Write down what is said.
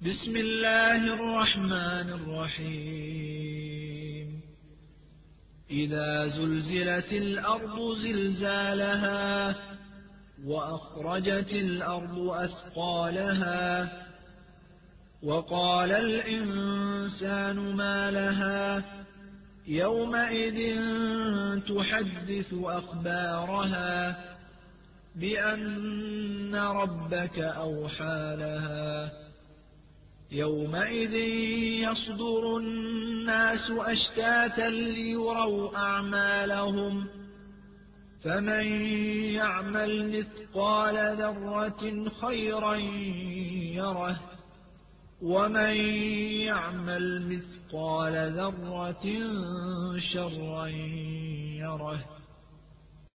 بسم الله الرحمن الرحيم إذا زلزلت الأرض زلزالها وأخرجت الأرض أثقالها وقال الإنسان ما لها يومئذ تحدث أخبارها بأن ربك أوحى لها يومئذ يصدر الناس أشتاتا ليروا أعمالهم فمن يعمل مثقال ذرة خيرا يره ومن يعمل مثقال ذرة شرا يره